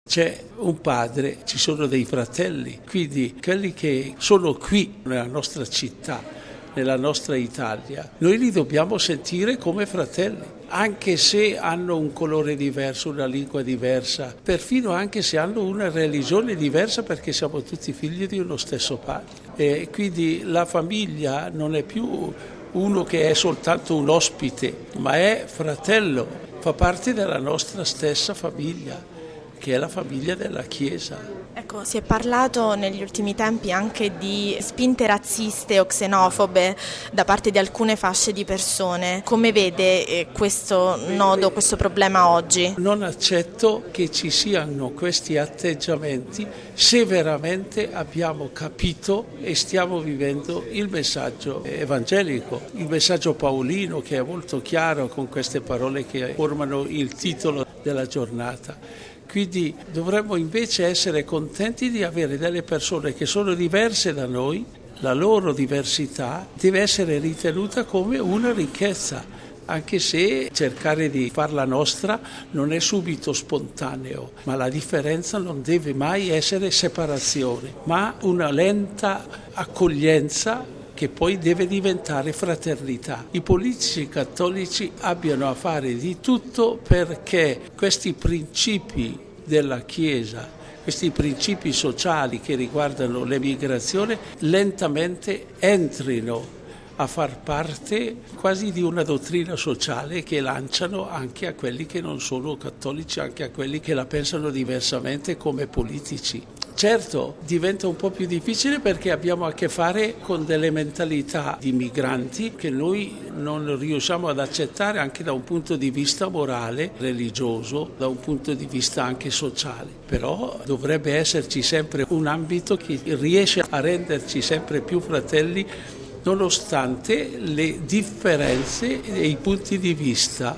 C'è un padre, ci sono dei fratelli, quindi quelli che sono qui nella nostra città, nella nostra Italia, noi li dobbiamo sentire come fratelli, anche se hanno un colore diverso, una lingua diversa, perfino anche se hanno una religione diversa, perché siamo tutti figli di uno stesso padre. E quindi la famiglia non è più uno che è soltanto un ospite, ma è fratello, fa parte della nostra stessa famiglia, che è la famiglia della Chiesa. Ecco, si è parlato negli ultimi tempi anche di spinte razziste o xenofobe da parte di alcune fasce di persone. Come vede questo nodo, questo problema oggi? Non accetto che ci siano questi atteggiamenti se veramente abbiamo capito e stiamo vivendo il messaggio evangelico, il messaggio paolino, che è molto chiaro con queste parole che formano il titolo della giornata. Quindi dovremmo invece essere contenti di avere delle persone che sono diverse da noi. La loro diversità deve essere ritenuta come una ricchezza, anche se cercare di farla nostra non è subito spontaneo, ma la differenza non deve mai essere separazione, ma una lenta accoglienza che poi deve diventare fraternità. I politici cattolici abbiano a fare di tutto perché questi principi della Chiesa, questi principi sociali che riguardano l'emigrazione, lentamente entrino a far parte quasi di una dottrina sociale che lanciano anche a quelli che non sono cattolici, anche a quelli che la pensano diversamente come politici. Certo, diventa un po' più difficile perché abbiamo a che fare con delle mentalità di migranti che noi non riusciamo ad accettare anche da un punto di vista morale, religioso, da un punto di vista anche sociale. Però dovrebbe esserci sempre un ambito che riesce a renderci sempre più fratelli nonostante le differenze e i punti di vista